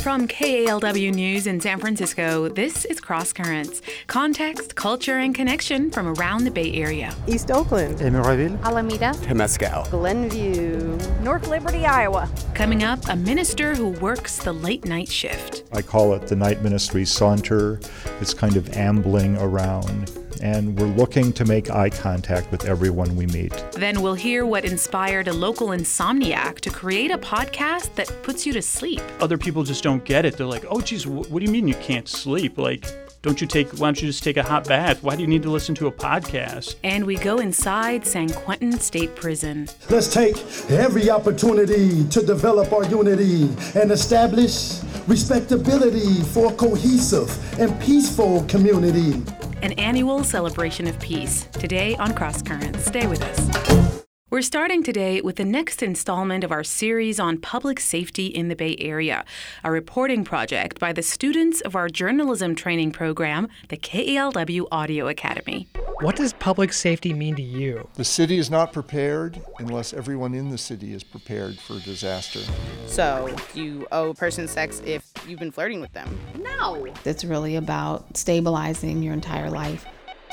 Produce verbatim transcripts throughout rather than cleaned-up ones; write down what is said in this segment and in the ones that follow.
From K A L W News in San Francisco, this is Cross Currents. Context, culture, and connection from around the Bay Area. East Oakland, Emeryville, Alameda, Temescal, Glenview, North Liberty, Iowa. Coming up, a minister who works the late night shift. I call it the night ministry saunter. It's kind of ambling around, and we're looking to make eye contact with everyone we meet. Then we'll hear what inspired a local insomniac to create a podcast that puts you to sleep. Other people just don't get it. They're like, oh, geez, what do you mean you can't sleep? Like, don't you take, why don't you just take a hot bath? Why do you need to listen to a podcast? And we go inside San Quentin State Prison. Let's take every opportunity to develop our unity and establish respectability for a cohesive and peaceful community. An annual celebration of peace. Today on Cross Currents. Stay with us. We're starting today with the next installment of our series on public safety in the Bay Area, a reporting project by the students of our journalism training program, the K A L W Audio Academy. What does public safety mean to you? The city is not prepared unless everyone in the city is prepared for disaster. So you owe a person sex if you've been flirting with them? No. It's really about stabilizing your entire life.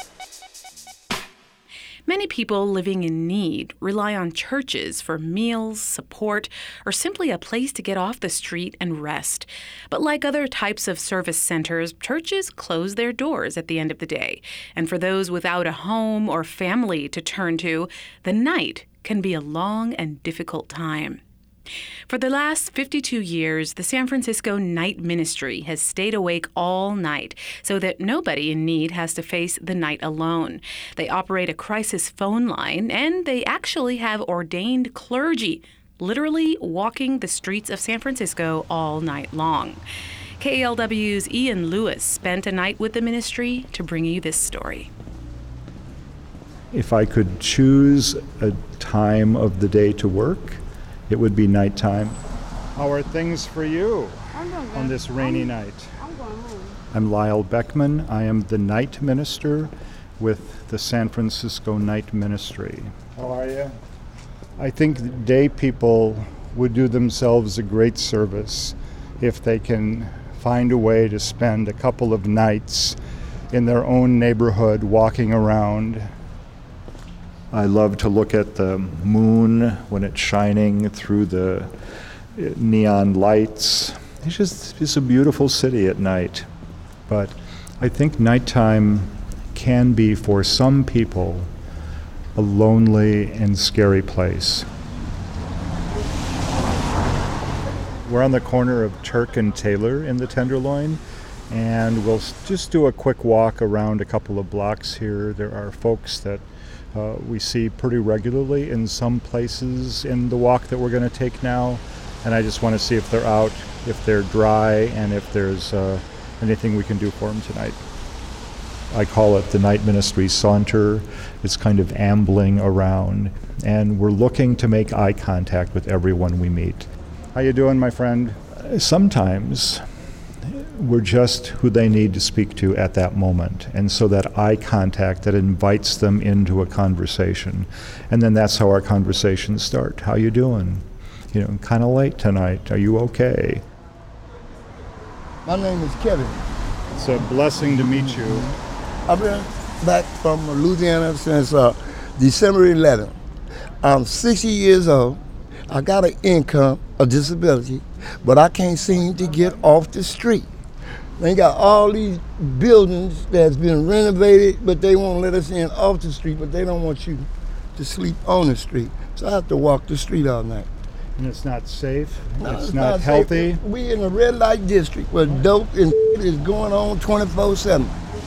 Many people living in need rely on churches for meals, support, or simply a place to get off the street and rest. But like other types of service centers, churches close their doors at the end of the day. And for those without a home or family to turn to, the night can be a long and difficult time. For the last fifty-two years, the San Francisco Night Ministry has stayed awake all night so that nobody in need has to face the night alone. They operate a crisis phone line, and they actually have ordained clergy literally walking the streets of San Francisco all night long. K A L W's Ian Lewis spent a night with the ministry to bring you this story. If I could choose a time of the day to work, it would be nighttime. How are things for you on this rainy I'm, night? I'm going home. I'm Lyle Beckman. I am the night minister with the San Francisco Night Ministry. How are you? I think day people would do themselves a great service if they can find a way to spend a couple of nights in their own neighborhood walking around. I love to look at the moon when it's shining through the neon lights. It's just it's a beautiful city at night. But I think nighttime can be, for some people, a lonely and scary place. We're on the corner of Turk and Taylor in the Tenderloin, and we'll just do a quick walk around a couple of blocks here. There are folks that Uh, we see pretty regularly in some places in the walk that we're going to take now, and I just want to see if they're out, if they're dry, and if there's uh, anything we can do for them tonight. I call it the night ministry saunter. It's kind of ambling around, and we're looking to make eye contact with everyone we meet. How you doing, my friend? Uh, sometimes we're just who they need to speak to at that moment. And so that eye contact that invites them into a conversation. And then that's how our conversations start. How you doing? You know, kind of late tonight. Are you okay? My name is Kevin. It's a blessing to meet you. I've been back from Louisiana since uh, December eleventh. I'm sixty years old. I got an income, a disability, but I can't seem to get off the street. They got all these buildings that's been renovated, but they won't let us in off the street, but they don't want you to sleep on the street. So I have to walk the street all night. And it's not safe? No, it's, it's not, not healthy? Safe. We in a red light district where dope and is going on twenty-four seven.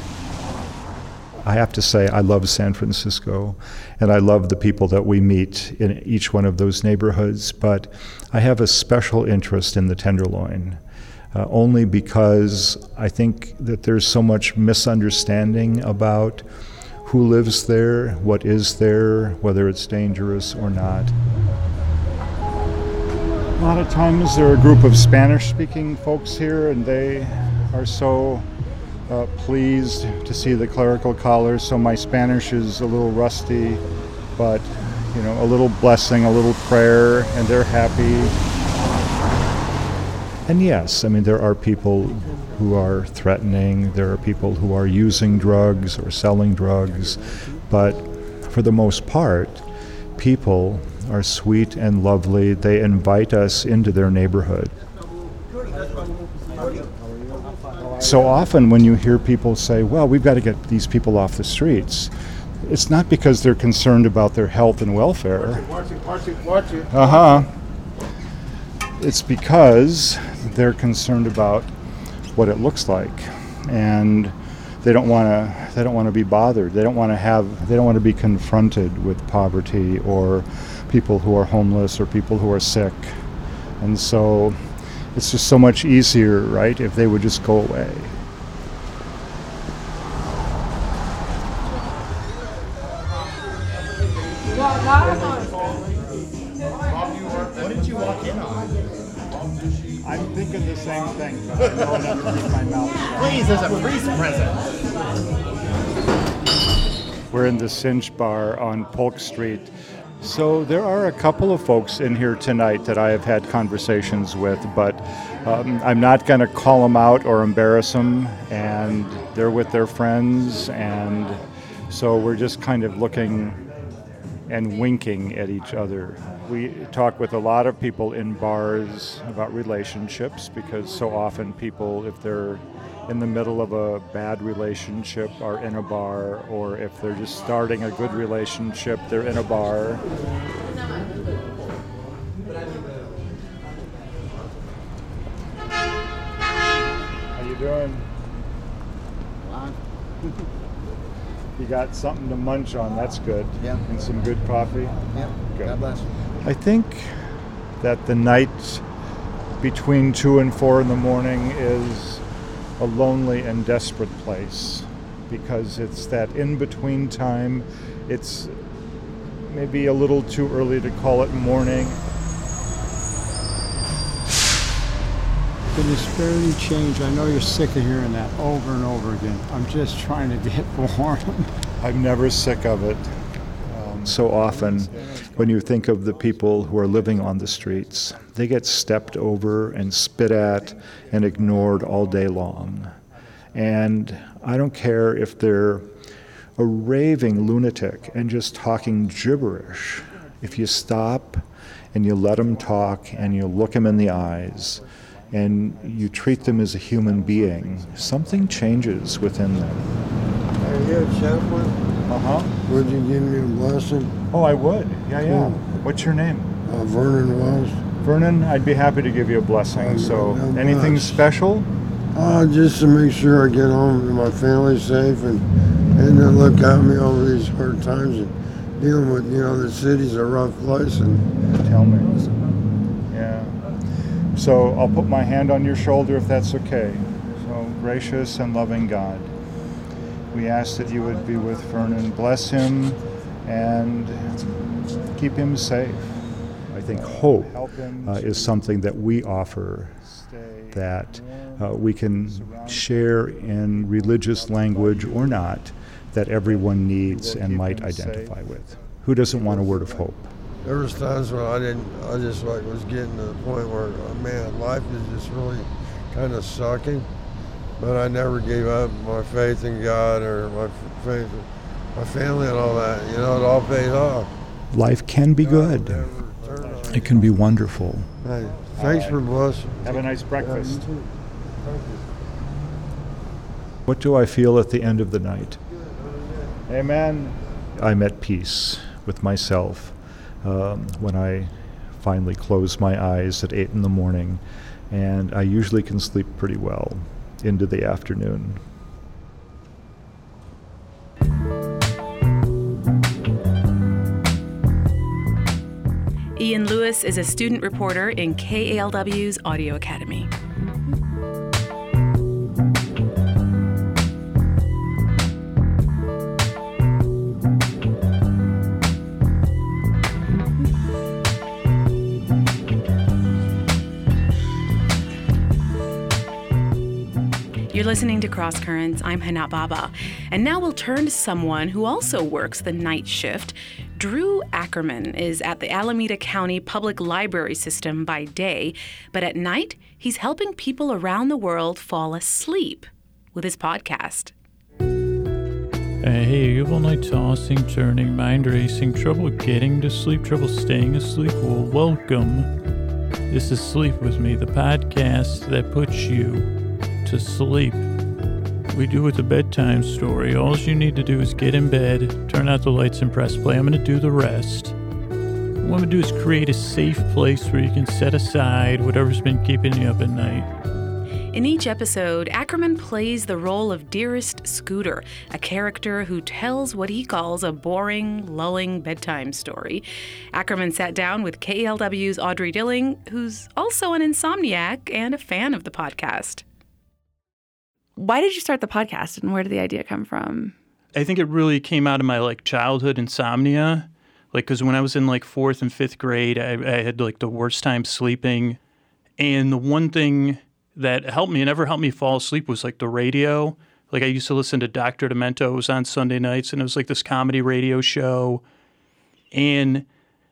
I have to say I love San Francisco, and I love the people that we meet in each one of those neighborhoods, but I have a special interest in the Tenderloin. Uh, only because I think that there's so much misunderstanding about who lives there, what is there, whether it's dangerous or not. A lot of times there are a group of Spanish-speaking folks here, and they are so uh, pleased to see the clerical collars, so my Spanish is a little rusty, but you know, a little blessing, a little prayer, and they're happy. And yes, I mean, there are people who are threatening, there are people who are using drugs or selling drugs, but for the most part, people are sweet and lovely. They invite us into their neighborhood. So often when you hear people say, well, we've got to get these people off the streets, it's not because they're concerned about their health and welfare. Watch it, watch it, watch it. Uh-huh. It's because they're concerned about what it looks like, and they don't want to. They don't want to be bothered. They don't want to have. They don't want to be confronted with poverty or people who are homeless or people who are sick, and so it's just so much easier, right, if they would just go away. What did you walk in on? I'm thinking the same thing, but I know enough to keep my mouth shut. Please, there's a priest present. We're in the Cinch Bar on Polk Street. So there are a couple of folks in here tonight that I have had conversations with, but um, I'm not going to call them out or embarrass them, and they're with their friends, and so we're just kind of looking and winking at each other. We talk with a lot of people in bars about relationships, because so often people, if they're in the middle of a bad relationship, are in a bar, or if they're just starting a good relationship, they're in a bar. How you doing? You got something to munch on, that's good. Yeah. And some good coffee? Yeah. Good. God bless you. I think that the night between two and four in the morning is a lonely and desperate place, because it's that in-between time. It's maybe a little too early to call it morning. Can you spare any change? I know you're sick of hearing that over and over again. I'm just trying to get warm. I'm never sick of it. Um, so often, when you think of the people who are living on the streets, they get stepped over and spit at and ignored all day long. And I don't care if they're a raving lunatic and just talking gibberish. If you stop and you let them talk and you look them in the eyes and you treat them as a human being, something changes within them. Are you a chaplain? Uh-huh. Would you give me a blessing? Oh, I would. Yeah, yeah. Cool. What's your name? Uh, Vernon Wells. Vernon, I'd be happy to give you a blessing. Oh, So, no anything much. special? Uh, just to make sure I get home and my family's safe, and and to look out me over these hard times and dealing with, you know, the city's a rough place. And Tell me. Yeah. So I'll put my hand on your shoulder if that's okay. So, gracious and loving God, we ask that you would be with Vernon, bless him, and keep him safe. I think hope uh, is something that we offer, that uh, we can share in religious language or not, that everyone needs and might identify with. Who doesn't want a word of hope? there was times when I didn't, I just like was getting to the point where, oh, man, life is just really kind of sucking. But I never gave up my faith in God or my faith in my family and all that. You know, it all paid off. Life can be good. It can be wonderful. Hey, thanks for blessing. Have a nice breakfast. Yeah, you too. Thank you. What do I feel at the end of the night? Amen. I'm at peace with myself um, when I finally close my eyes at eight in the morning, and I usually can sleep pretty well into the afternoon. Ian Lewis is a student reporter in K A L W's Audio Academy. You're listening to Cross Currents. I'm Hana Baba. And now we'll turn to someone who also works the night shift. Drew Ackerman is at the Alameda County Public Library System by day, but at night, he's helping people around the world fall asleep with his podcast. Hey, you have all night tossing, turning, mind racing, trouble getting to sleep, trouble staying asleep? Well, welcome. This is Sleep With Me, the podcast that puts you to sleep. We do with a bedtime story. All you need to do is get in bed, turn out the lights, and press play. I'm going to do the rest. What I'm going to do is create a safe place where you can set aside whatever's been keeping you up at night. In each episode, Ackerman plays the role of Dearest Scooter, a character who tells what he calls a boring, lulling bedtime story. Ackerman sat down with K E L W's Audrey Dilling, who's also an insomniac and a fan of the podcast. Why did you start the podcast, and where did the idea come from? I think it really came out of my like childhood insomnia. Like, because when I was in like fourth and fifth grade, I, I had like the worst time sleeping. And the one thing that helped me, and never helped me fall asleep, was like the radio. Like I used to listen to Doctor Demento. It was on Sunday nights, and it was like this comedy radio show. And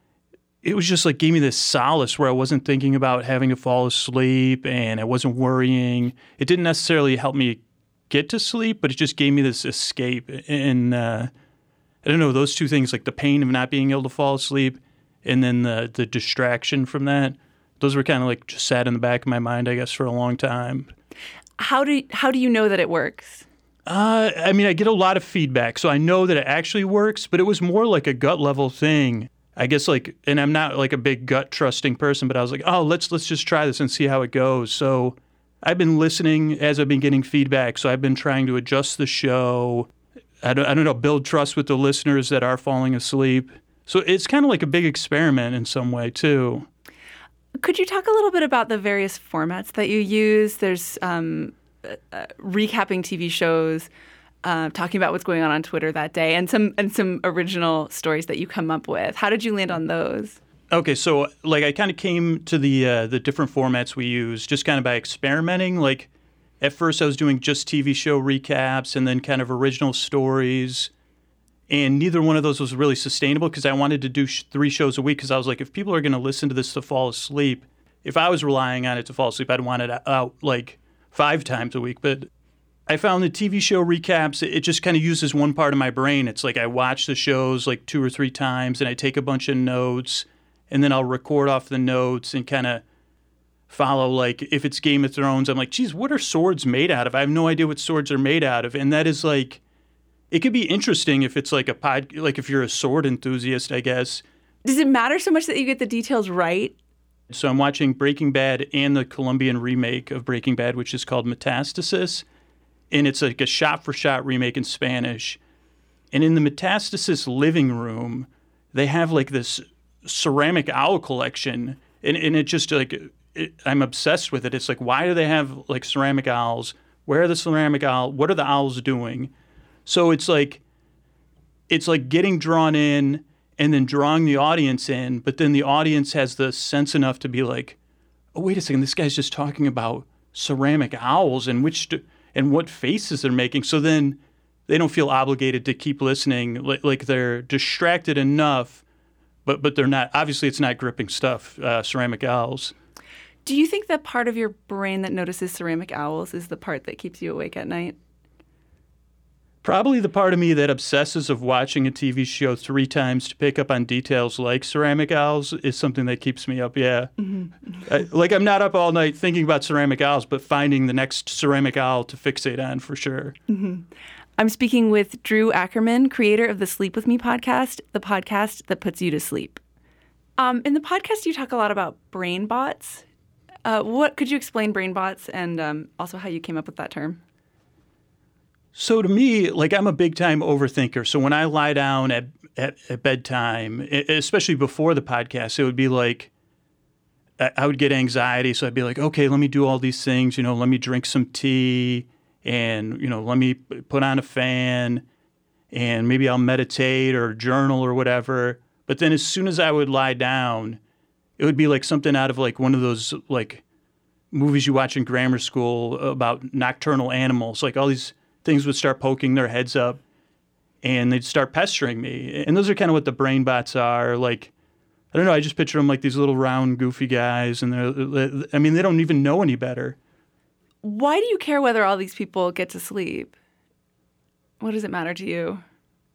it was just like gave me this solace where I wasn't thinking about having to fall asleep, and I wasn't worrying. It didn't necessarily help me get to sleep, but it just gave me this escape. And uh, I don't know, those two things, like the pain of not being able to fall asleep and then the, the distraction from that, those were kind of like just sat in the back of my mind, I guess, for a long time. How do how do you know that it works? Uh, I mean, I get a lot of feedback, so I know that it actually works, but it was more like a gut level thing. I guess like, and I'm not like a big gut trusting person, but I was like, oh, let's let's just try this and see how it goes. So I've been listening as I've been getting feedback. So I've been trying to adjust the show. I don't, I don't know, build trust with the listeners that are falling asleep. So it's kind of like a big experiment in some way too. Could you talk a little bit about the various formats that you use? There's um, uh, recapping T V shows, uh, talking about what's going on on Twitter that day, and some and some original stories that you come up with. How did you land on those? Okay, so like I kind of came to the uh, the different formats we use just kind of by experimenting. Like at first I was doing just T V show recaps and then kind of original stories. And neither one of those was really sustainable because I wanted to do sh- three shows a week because I was like, if people are going to listen to this to fall asleep, if I was relying on it to fall asleep, I'd want it out like five times a week. But I found the T V show recaps, it just kind of uses one part of my brain. It's like I watch the shows like two or three times and I take a bunch of notes and then I'll record off the notes and kind of follow, like if it's Game of Thrones, I'm like, geez, what are swords made out of? I have no idea what swords are made out of. And that is like, it could be interesting if it's like a pod, like if you're a sword enthusiast, I guess. Does it matter so much that you get the details right? So I'm watching Breaking Bad and the Colombian remake of Breaking Bad, which is called Metastasis. And it's like a shot-for-shot remake in Spanish. And in the Metastasis living room, they have like this ceramic owl collection. And, and it just like, it, I'm obsessed with it. It's like, why do they have like ceramic owls? Where are the ceramic owls? What are the owls doing? So it's like it's like getting drawn in and then drawing the audience in, but then the audience has the sense enough to be like, oh, wait a second, this guy's just talking about ceramic owls and which and what faces they're making. So then they don't feel obligated to keep listening, like, like they're distracted enough, but but they're not. Obviously, it's not gripping stuff, uh, ceramic owls. Do you think that part of your brain that notices ceramic owls is the part that keeps you awake at night? Probably the part of me that obsesses of watching a T V show three times to pick up on details like ceramic owls is something that keeps me up, yeah. Mm-hmm. I, like I'm not up all night thinking about ceramic owls, but finding the next ceramic owl to fixate on for sure. Mm-hmm. I'm speaking with Drew Ackerman, creator of the Sleep With Me podcast, the podcast that puts you to sleep. Um, in the podcast, you talk a lot about brain bots. Uh, what could you explain brain bots and um, also how you came up with that term? So to me, like I'm a big time overthinker. So when I lie down at, at, at bedtime, especially before the podcast, it would be like I would get anxiety. So I'd be like, okay, let me do all these things. You know, let me drink some tea and, you know, let me put on a fan and maybe I'll meditate or journal or whatever. But then as soon as I would lie down, it would be like something out of like one of those like movies you watch in grammar school about nocturnal animals, like all these things would start poking their heads up. and they'd start pestering me. And those are kind of what the brain bots are. Like, I don't know, I just picture them like these little round, goofy guys, and they're, I mean, they don't even know any better. Why do you care whether all these people get to sleep? What does it matter to you?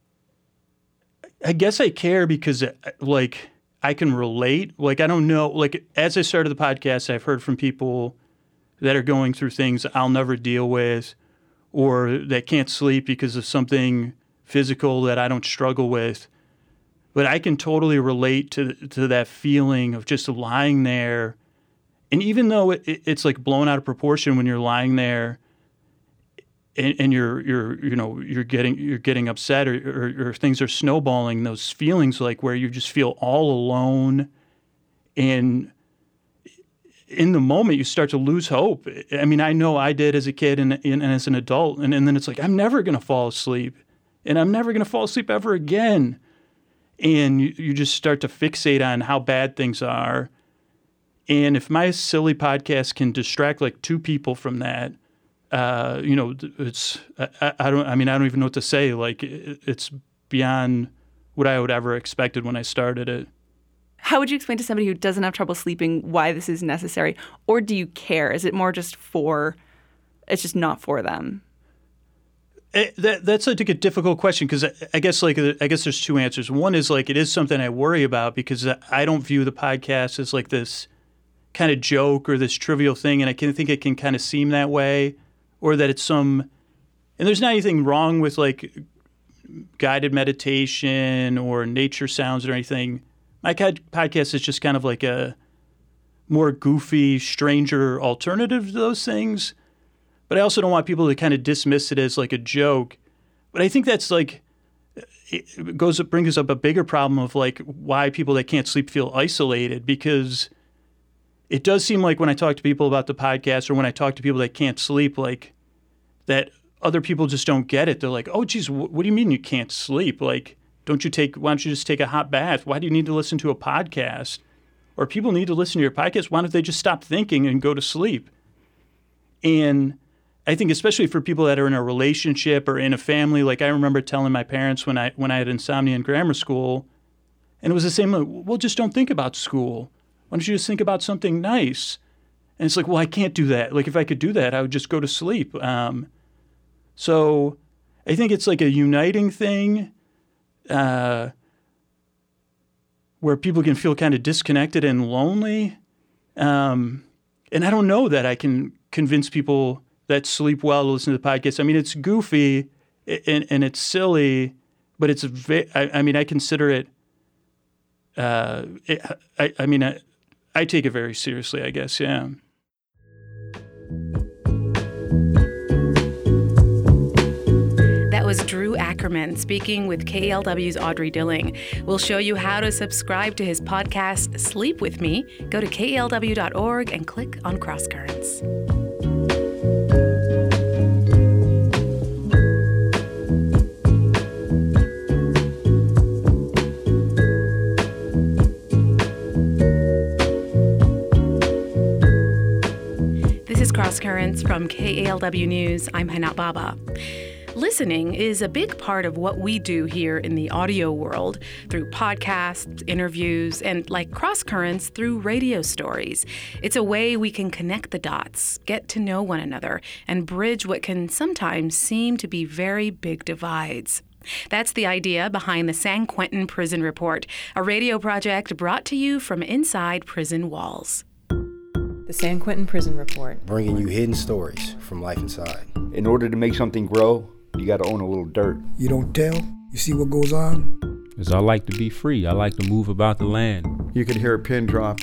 I guess I care because, like, I can relate. Like, I don't know. Like, as I started the podcast, I've heard from people that are going through things I'll never deal with, or that can't sleep because of something physical that I don't struggle with. But I can totally relate to to that feeling of just lying there. And even though it, it's like blown out of proportion when you're lying there, and, and you're you're you know you're getting you're getting upset, or, or or things are snowballing, those feelings like where you just feel all alone, and in the moment you start to lose hope. I mean, I know I did as a kid and, and, and as an adult, and, and then it's like, I'm never going to fall asleep, and I'm never going to fall asleep ever again. And you, you just start to fixate on how bad things are. And if my silly podcast can distract like two people from that, uh, you know, it's, I, I don't, I mean, I don't even know what to say. Like, it, it's beyond what I would ever expected when I started it. How would you explain to somebody who doesn't have trouble sleeping why this is necessary? Or do you care? Is it more just for, it's just not for them? It, that, that's like a difficult question, because I, I guess like I guess there's two answers. One is like it is something I worry about, because I don't view the podcast as like this kind of joke or this trivial thing, and I can think it can kind of seem that way, or that it's some. And there's not anything wrong with like guided meditation or nature sounds or anything. My podcast is just kind of like a more goofy, stranger alternative to those things. But I also don't want people to kind of dismiss it as like a joke. But I think that's like, it goes up, brings up a bigger problem of like why people that can't sleep feel isolated, because it does seem like when I talk to people about the podcast, or when I talk to people that can't sleep, like that other people just don't get it. They're like, oh, geez, wh- what do you mean you can't sleep? Like, don't you take, why don't you just take a hot bath? Why do you need to listen to a podcast? Or people need to listen to your podcast. Why don't they just stop thinking and go to sleep? And I think especially for people that are in a relationship or in a family, like I remember telling my parents when I when I had insomnia in grammar school, and it was the same, like, well, just don't think about school. Why don't you just think about something nice? And it's like, well, I can't do that. Like if I could do that, I would just go to sleep. Um, so I think it's like a uniting thing uh, where people can feel kind of disconnected and lonely. Um, and I don't know that I can convince people that sleep well to listen to the podcast. I mean, it's goofy and, and it's silly, but it's, ve- I, I mean, I consider it, uh, it I, I mean, I, I take it very seriously, I guess, yeah. That was Drew Ackerman speaking with K L W's Audrey Dilling. We'll show you how to subscribe to his podcast, Sleep With Me. Go to K L W dot org and click on Cross Currents. Cross Currents from K A L W News. I'm Hanat Baba. Listening is a big part of what we do here in the audio world through podcasts, interviews, and like Cross Currents through radio stories. It's a way we can connect the dots, get to know one another, and bridge what can sometimes seem to be very big divides. That's the idea behind the San Quentin Prison Report, a radio project brought to you from inside prison walls. The San Quentin Prison Report. Bringing you hidden stories from life inside. In order to make something grow, you got to own a little dirt. You don't tell, you see what goes on. Because I like to be free. I like to move about the land. You could hear a pin drop.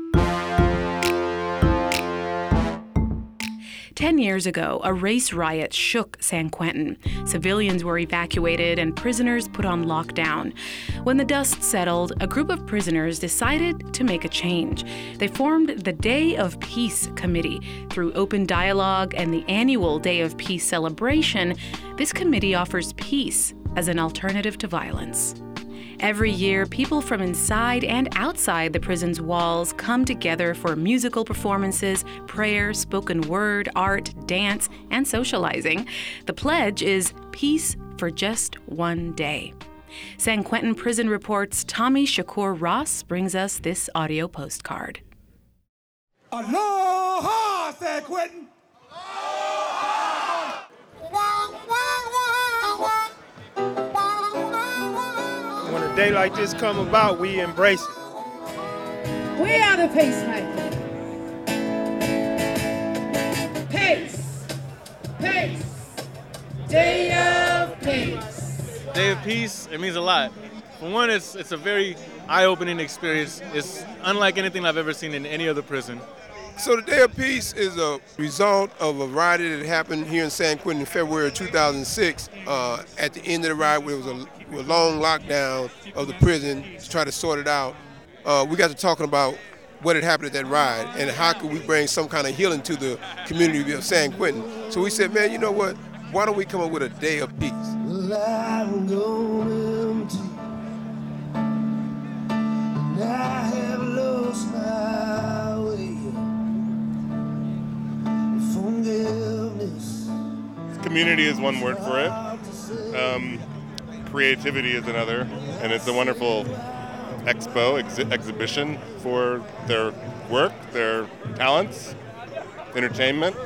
Ten years ago, a race riot shook San Quentin. Civilians were evacuated and prisoners put on lockdown. When the dust settled, a group of prisoners decided to make a change. They formed the Day of Peace Committee. Through open dialogue and the annual Day of Peace celebration, this committee offers peace as an alternative to violence. Every year, people from inside and outside the prison's walls come together for musical performances, prayer, spoken word, art, dance, and socializing. The pledge is peace for just one day. San Quentin Prison Report's Tommy Shakur Ross brings us this audio postcard. Aloha, San Quentin! When a day like this come about, we embrace it. We are the peacemakers. Peace, peace, day of peace. Day of Peace, it means a lot. For one, it's it's a very eye-opening experience. It's unlike anything I've ever seen in any other prison. So the Day of Peace is a result of a riot that happened here in San Quentin in February of two thousand six. Uh, at the end of the riot, where it was a, a long lockdown of the prison to try to sort it out, uh, we got to talking about what had happened at that riot and how could we bring some kind of healing to the community of San Quentin. So we said, man, you know what? Why don't we come up with a Day of Peace? Well, I'm going empty, and I have lost my way. Forgiveness. Community is one word for it. Um, creativity is another, and it's a wonderful expo, ex- exhibition for their work, their talents, entertainment.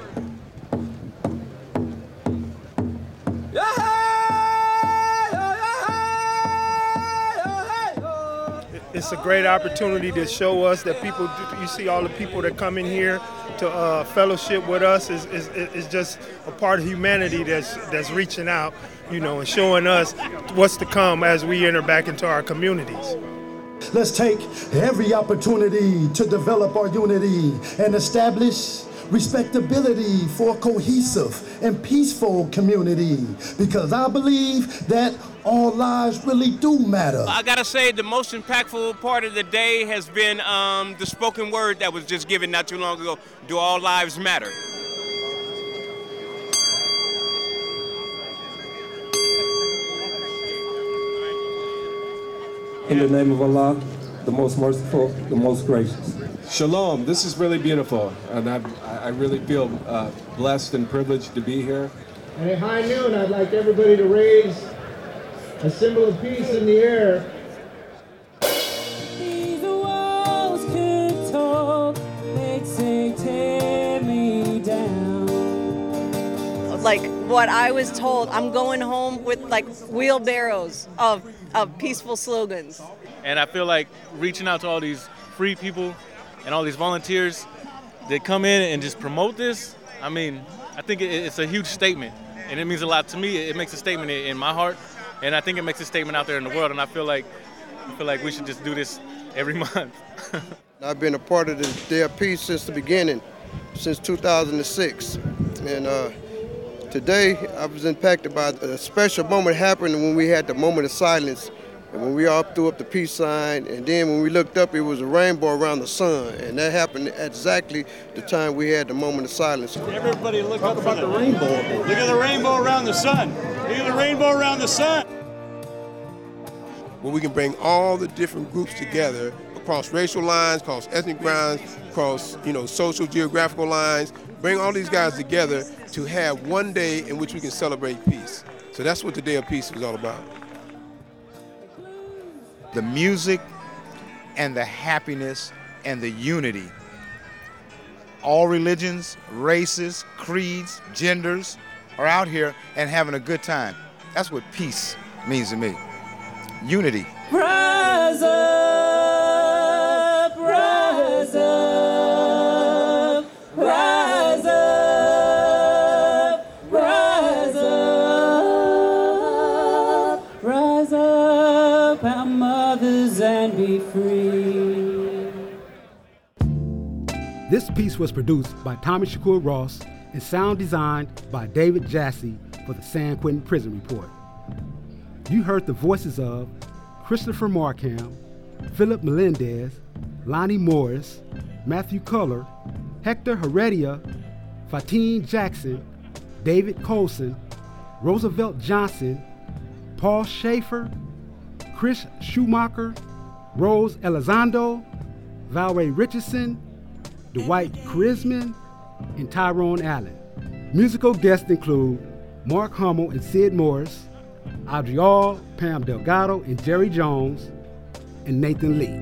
It's a great opportunity to show us that people, you see all the people that come in here to uh, fellowship with us is, is is just a part of humanity that's that's reaching out, you know, and showing us what's to come as we enter back into our communities. Let's take every opportunity to develop our unity and establish respectability for a cohesive and peaceful community, because I believe that all lives really do matter. I gotta say the most impactful part of the day has been um, the spoken word that was just given not too long ago. Do all lives matter? In the name of Allah, the most merciful, the most gracious. Shalom, this is really beautiful, and I, I really feel uh, blessed and privileged to be here. And at high noon, I'd like everybody to raise a symbol of peace in the air. These walls could talk, they'd say, tear me down. Like what I was told, I'm going home with like wheelbarrows of, of peaceful slogans. And I feel like reaching out to all these free people and all these volunteers that come in and just promote this, I mean, I think it's a huge statement, and it means a lot to me. It makes a statement in my heart, and I think it makes a statement out there in the world, and I feel like I feel like we should just do this every month. I've been a part of the Day of Peace since the beginning, since two thousand six, and uh, today I was impacted by a special moment happened when we had the moment of silence. And when we all threw up the peace sign, and then when we looked up, it was a rainbow around the sun. And that happened at exactly the time we had the moment of silence. Everybody look Talk up about the, the rainbow. Look at the rainbow around the sun. Look at the rainbow around the sun. Where we can bring all the different groups together across racial lines, across ethnic lines, across, you know, social geographical lines, bring all these guys together to have one day in which we can celebrate peace. So that's what the Day of Peace was all about. The music and the happiness and the unity. All religions, races, creeds, genders are out here and having a good time. That's what peace means to me. Unity. Rise up, rise up, rise up, rise up, rise up, our mothers, and be free. This piece was produced by Tommy Shakur Ross and sound designed by David Jassy for the San Quentin Prison Report. You heard the voices of Christopher Markham, Philip Melendez, Lonnie Morris, Matthew Culler, Hector Heredia, Fatine Jackson, David Colson, Roosevelt Johnson, Paul Schaefer, Chris Schumacher, Rose Elizondo, Valerie Richardson, Dwight Charisman, and Tyrone Allen. Musical guests include Mark Hummel and Sid Morris, Audrey All, Pam Delgado, and Jerry Jones, and Nathan Lee.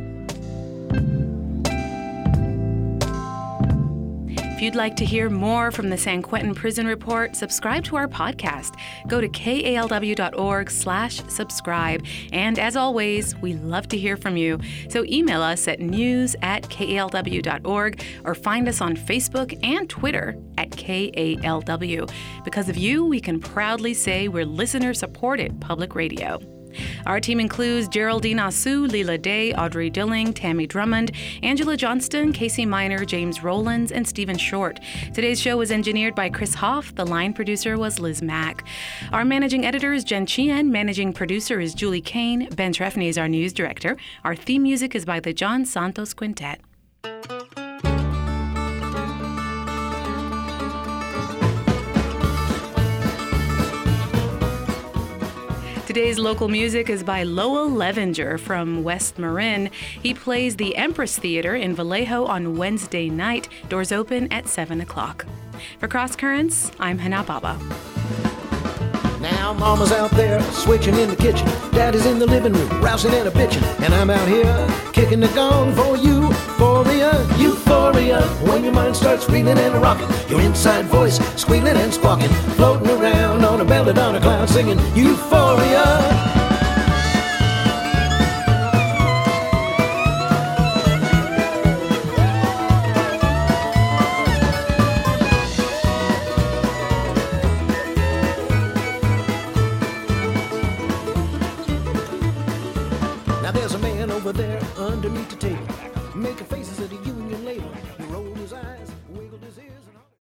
If you'd like to hear more from the San Quentin Prison Report, subscribe to our podcast. Go to kalw.org slash subscribe. And as always, we love to hear from you. So email us at news at kalw.org or find us on Facebook and Twitter at K A L W. Because of you, we can proudly say we're listener-supported public radio. Our team includes Geraldine Asu, Leela Day, Audrey Dilling, Tammy Drummond, Angela Johnston, Casey Miner, James Rowlands, and Stephen Short. Today's show was engineered by Chris Hoff. The line producer was Liz Mack. Our managing editor is Jen Chien. Managing producer is Julie Kane. Ben Trefny is our news director. Our theme music is by the John Santos Quintet. Today's local music is by Lowell Levenger from West Marin. He plays the Empress Theater in Vallejo on Wednesday night. Doors open at seven o'clock. For Cross Currents, I'm Hana Baba. Now mama's out there switching in the kitchen, daddy's in the living room rousing and a bitching, and I'm out here kicking the gong for you, euphoria, euphoria. When your mind starts reeling and rocking, your inside voice squealing and squawking, floating around on a belladonna cloud singing euphoria.